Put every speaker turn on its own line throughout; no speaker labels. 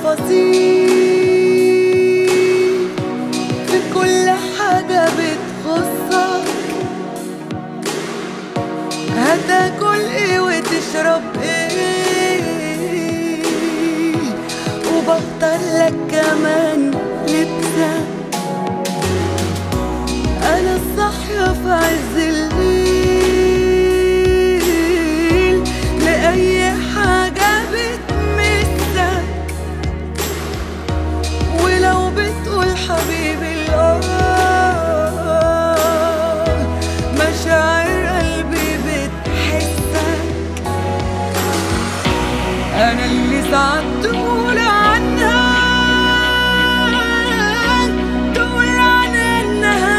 التفاصيل في كل حاجة بتخصك. هتاكل ايه وتشرب ايه، وبختار لك كمان لبسك. انا الصاحية في عز الليل لأي حاجة بتمسك. ولو بتقول حبيبي مشاعر قلبي بتحسك. انا اللي ساعات تقول عنها انها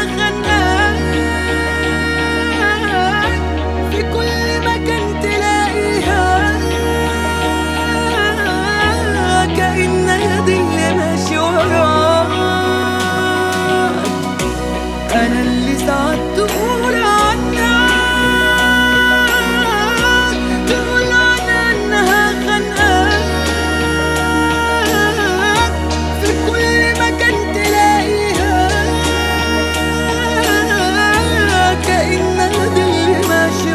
خانقاك، في كل مكان تلاقيها كأنها دي اللي ماشي وراك. انا اللي ساعات تقول عنها انها خانقاك، في كل مكان تلاقيها كأنها دي اللي ماشي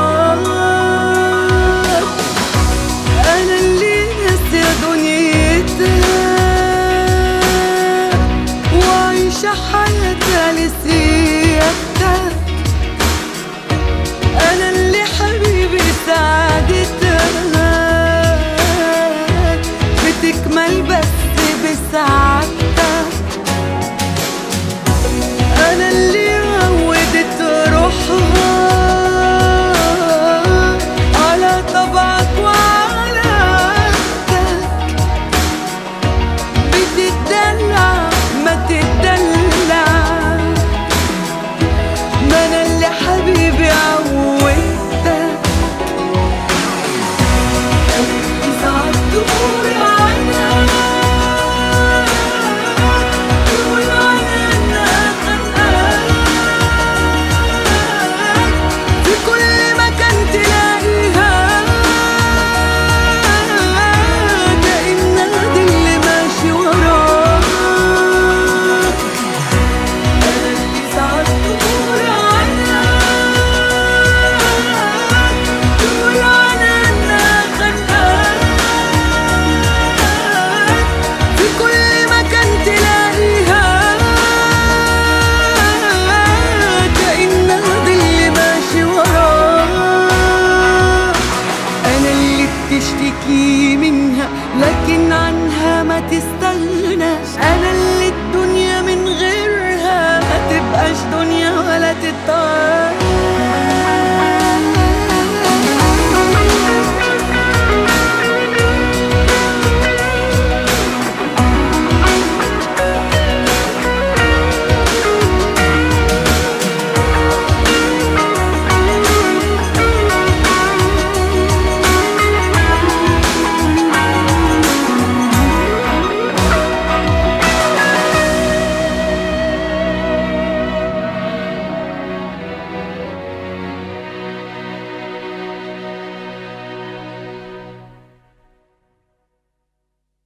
وراك. انا اللي ناسية دنيتها وعايشة حياتها لسيادتك. انا اللي حبيبي ساعات